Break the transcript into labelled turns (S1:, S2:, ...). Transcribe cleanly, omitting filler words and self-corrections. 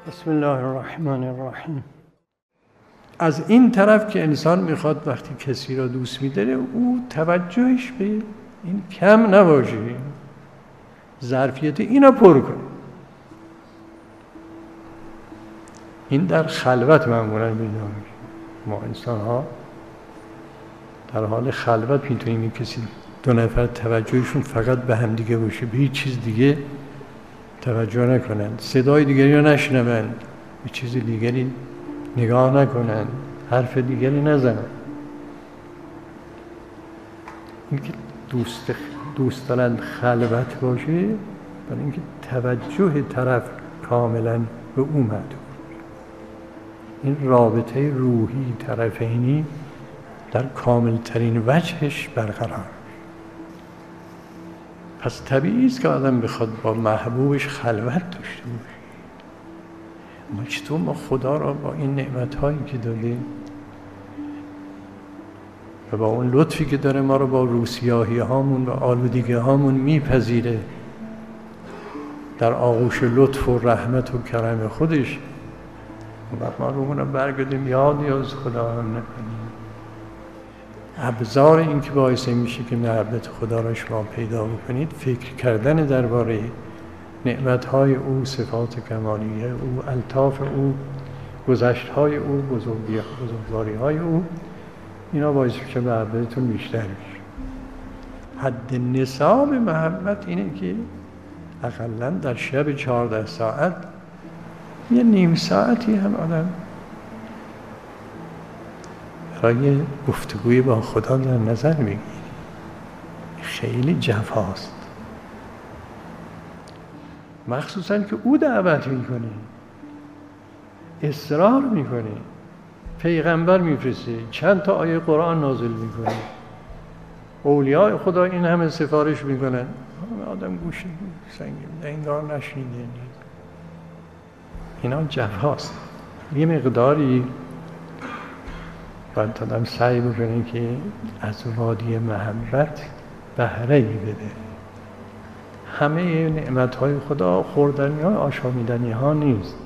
S1: بسم الله الرحمن الرحیم. از این طرف که انسان میخواد وقتی کسی را دوست می‌داره او توجهش به این کم نباشه، ظرفیت اینا پر کنه. این در خلوت معمولا پیدا میشه. ما انسان ها در حال خلوت میتونیم این کسی دو نفر توجهشون فقط به هم دیگه باشه، به هیچ چیز دیگه توجه نکنند، صدای دیگری رو نشنوند، به چیز دیگری نگاه نکنند، حرف دیگری نزنند. اینکه دوست دارند خلوت باشه برای اینکه توجه طرف کاملا به او معطوف. این رابطه روحی طرفینی در کامل ترین وجهش برقرار. پس طبیعی است که آدم بخواد با محبوبش خلوت داشته باشه. اما چطور ما خدا را با این نعمت‌هایی که داده و با اون لطفی که داره ما رو با روسیاهی هامون و آلودگی هامون میپذیره، در آغوش لطف و رحمت و کرم خودش، و ما رو برگردیم یادی از خدا هم نکنیم. ابزار این که باعث میشه که محبت خدا را شما پیدا بکنید فکر کردن درباره نعمت‌های او، صفات کمالیه او، الطاف او، گذشت‌های او، بزرگواری‌های او، اینا باعث میشه محبتتون بیشتر بشه. حد نصاب محبت اینه که اقلاً در شب 14 ساعت یه نیم ساعتی هم آدم برای گفتگوی با خدا در نظر بگیری. خیلی جفاست، مخصوصاً که او دعوت میکنه، اصرار میکنه، پیغمبر میفرسته، چند تا آیه قرآن نازل میکنه، اولیاء خدا این همه سفارش میکنن، آدم گوش سنگین انگار نشنیده. اینا جفاست. یه مقداری باید آدم سعی بکنه که از وادی محبت بهره‌ای بده. همه نعمت‌های خدا خوردنی ها آشامیدنی ها نیست.